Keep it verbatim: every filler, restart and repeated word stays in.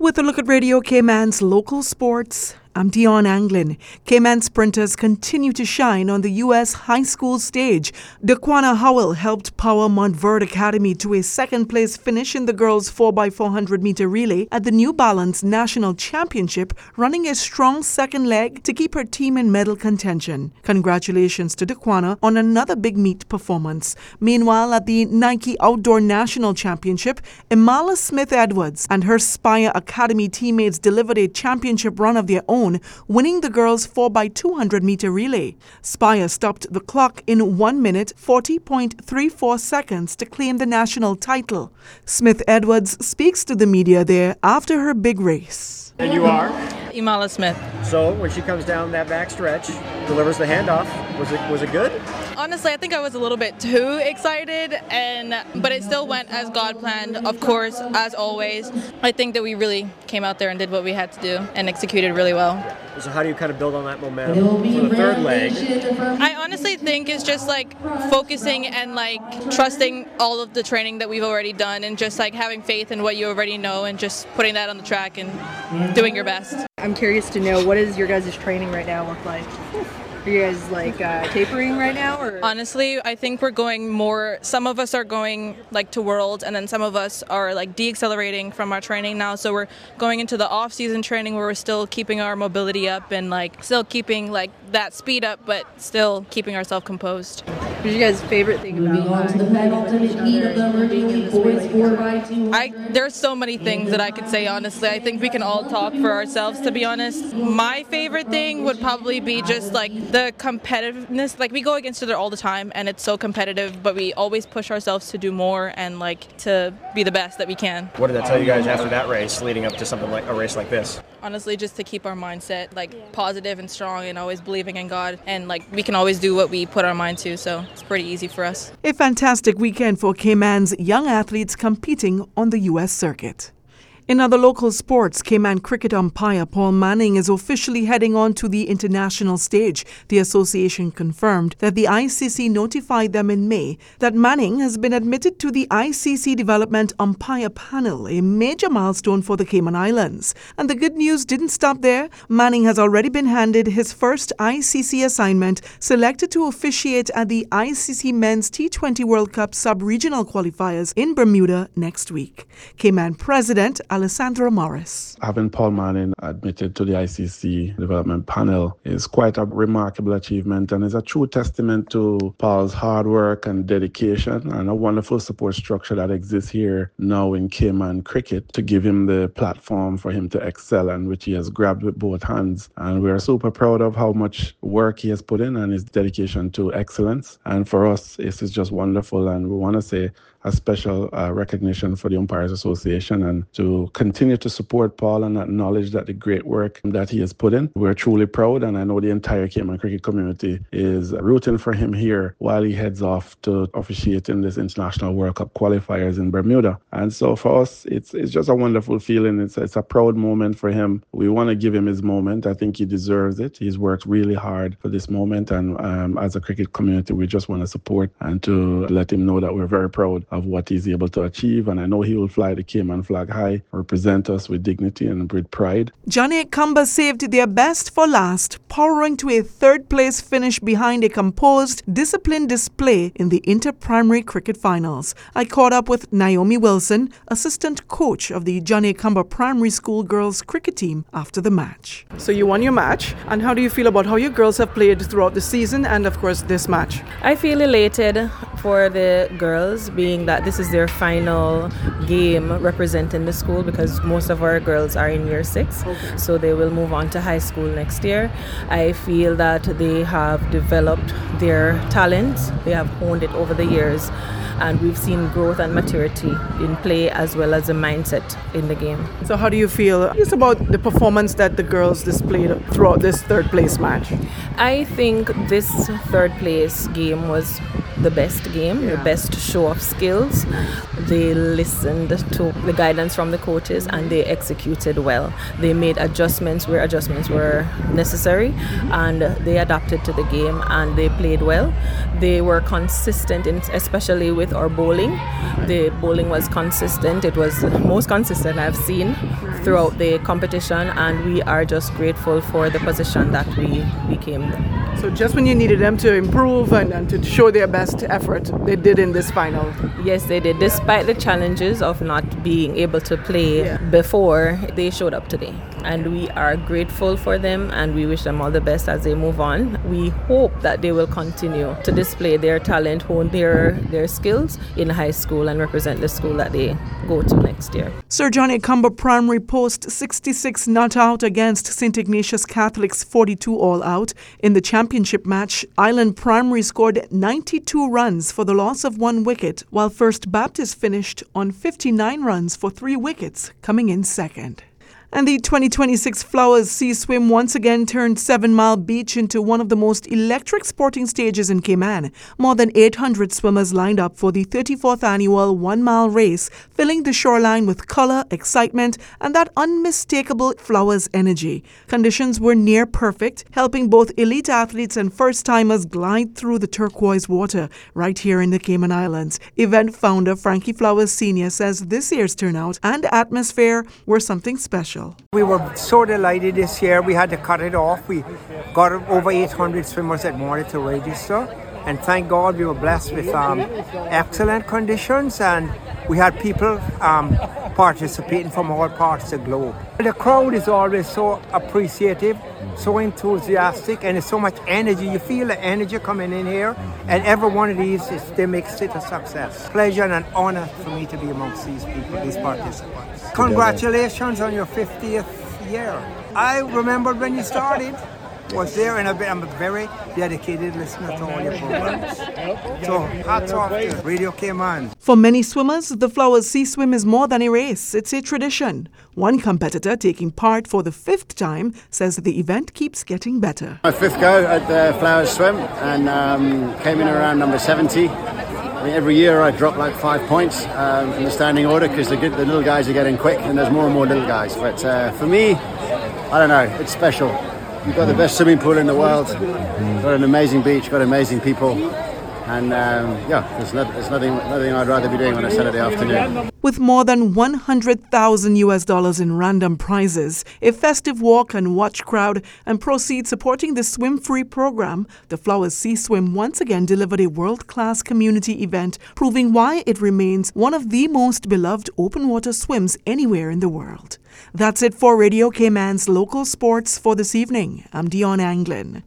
With a look at Radio Cayman's local sports, I'm Dion Anglin. Cayman sprinters continue to shine on the U S high school stage. Daquana Howell helped power Montverde Academy to a second-place finish in the girls four by four hundred meter relay at the New Balance National Championship, running a strong second leg to keep her team in medal contention. Congratulations to Daquana on another big meet performance. Meanwhile, at the Nike Outdoor National Championship, Imala Smith-Edwards and her Spire Academy teammates delivered a championship run of their own, winning the girls four by two hundred meter relay. Spire stopped the clock in one minute forty point three four seconds to claim the national title. Smith-Edwards speaks to the media there after her big race. And you are? Imala Smith. So when she comes down that back stretch, delivers the handoff, was it was it good? Honestly, I think I was a little bit too excited, and but it still went as God planned, of course, as always. I think that we really came out there and did what we had to do and executed really well. So how do you kind of build on that momentum for the third leg? I honestly think it's just like focusing and like trusting all of the training that we've already done and just like having faith in what you already know and just putting that on the track and doing your best. I'm curious to know, what does your guys' training right now look like? Are you guys like uh, tapering right now? Or? Honestly, I think we're going more, some of us are going like to Worlds, and then some of us are like deaccelerating from our training now. So we're going into the off-season training where we're still keeping our mobility up and like still keeping like that speed up, but still keeping ourselves composed. What's your guys' favorite thing about to the penultimate heat of the Meridian boys four by two hundred? I, there's so many things that I could say, honestly. I think we can all talk for ourselves, to be honest. My favorite thing would probably be just like the competitiveness. Like we go against each other all the time and it's so competitive, but we always push ourselves to do more and like to be the best that we can. What did that tell you guys after that race leading up to something like a race like this? Honestly, just to keep our mindset like positive and strong and always believing in God, and like we can always do what we put our mind to, so it's pretty easy for us. A fantastic weekend for Cayman's young athletes competing on the U S circuit. In other local sports, Cayman cricket umpire Paul Manning is officially heading on to the international stage. The association confirmed that the I C C notified them in May that Manning has been admitted to the I C C Development Umpire Panel, a major milestone for the Cayman Islands. And the good news didn't stop there. Manning has already been handed his first I C C assignment, selected to officiate at the I C C Men's T twenty World Cup sub-regional qualifiers in Bermuda next week. Cayman President Alessandro Morris. Having Paul Manning admitted to the I C C Development Panel is quite a remarkable achievement and is a true testament to Paul's hard work and dedication and a wonderful support structure that exists here now in Cayman cricket to give him the platform for him to excel, and which he has grabbed with both hands. And we are super proud of how much work he has put in and his dedication to excellence. And for us, this is just wonderful, and we want to say a special uh, recognition for the Umpires Association and to continue to support Paul and acknowledge that the great work that he has put in. We're truly proud, and I know the entire Cayman cricket community is rooting for him here while he heads off to officiate in this International World Cup qualifiers in Bermuda. And so for us, it's it's just a wonderful feeling. It's, it's a proud moment for him. We want to give him his moment. I think he deserves it. He's worked really hard for this moment, and um, as a cricket community, we just want to support and to let him know that we're very proud of what he's able to achieve, and I know he will fly the Cayman flag high, represent us with dignity and with pride. Johnny Cumber saved their best for last, powering to a third-place finish behind a composed, disciplined display in the inter-primary cricket finals. I caught up with Naomi Wilson, assistant coach of the Johnny Cumber Primary School girls cricket team, after the match. So you won your match, and how do you feel about how your girls have played throughout the season and, of course, this match? I feel elated for the girls, being that this is their final game representing the school, because most of our girls are in year six, okay. So they will move on to high school next year. I feel that they have developed their talents, they have honed it over the years, and we've seen growth and maturity in play as well as the mindset in the game. So how do you feel just about the performance that the girls displayed throughout this third place match? I think this third place game was the best game, yeah. The best show of skills. They listened to the guidance from the coaches and they executed well. They made adjustments where adjustments were necessary, and they adapted to the game and they played well. They were consistent, in, especially with our bowling. The bowling was consistent. It was the most consistent I've seen throughout the competition, and we are just grateful for the position that we, we came in. So just when you needed them to improve and, and to show their best effort, they did in this final. Yes, they did. Despite the challenges of not being able to play yeah. before, they showed up today. And we are grateful for them, and we wish them all the best as they move on. We hope that they will continue to display their talent, hone their, their skills in high school and represent the school that they go to next year. Sir John Ikamba Primary Post sixty-six not out against Saint Ignatius Catholic's forty-two all out. In the championship match, Island Primary scored ninety-two runs for the loss of one wicket, while First Baptist finished on fifty-nine runs for three wickets, coming in second. And the twenty twenty-six Flowers Sea Swim once again turned Seven Mile Beach into one of the most electric sporting stages in Cayman. More than eight hundred swimmers lined up for the thirty-fourth annual one-mile race, filling the shoreline with color, excitement, and that unmistakable Flowers energy. Conditions were near perfect, helping both elite athletes and first-timers glide through the turquoise water right here in the Cayman Islands. Event founder Frankie Flowers Senior says this year's turnout and atmosphere were something special. We were so delighted this year. We had to cut it off. We got over eight hundred swimmers that wanted to register, and thank God we were blessed with um, excellent conditions, and we had people um, participating from all parts of the globe. The crowd is always so appreciative, so enthusiastic, and there's so much energy. You feel the energy coming in here, and every one of these is, they make it a success. Pleasure and an honor for me to be amongst these people, these participants. Congratulations on your fiftieth year. I remember when you started, was there, and I'm a very dedicated listener to all your programs. So hats off to Radio Cayman. For many swimmers, the Flowers Sea Swim is more than a race. It's a tradition. One competitor taking part for the fifth time says the event keeps getting better. My fifth go at the Flowers Swim, and um, came in around number seventy. I mean, every year I drop like five points um, in the standing order because the, the little guys are getting quick, and there's more and more little guys. But uh, for me, I don't know, it's special. You've got the best swimming pool in the world, got an amazing beach, got amazing people, and um, yeah, there's, no, there's nothing, nothing I'd rather be doing on a Saturday afternoon. With more than one hundred thousand U S dollars in random prizes, a festive walk and watch crowd, and proceeds supporting the swim-free program, the Flowers Sea Swim once again delivered a world-class community event, proving why it remains one of the most beloved open-water swims anywhere in the world. That's it for Radio Cayman's local sports for this evening. I'm Dion Anglin.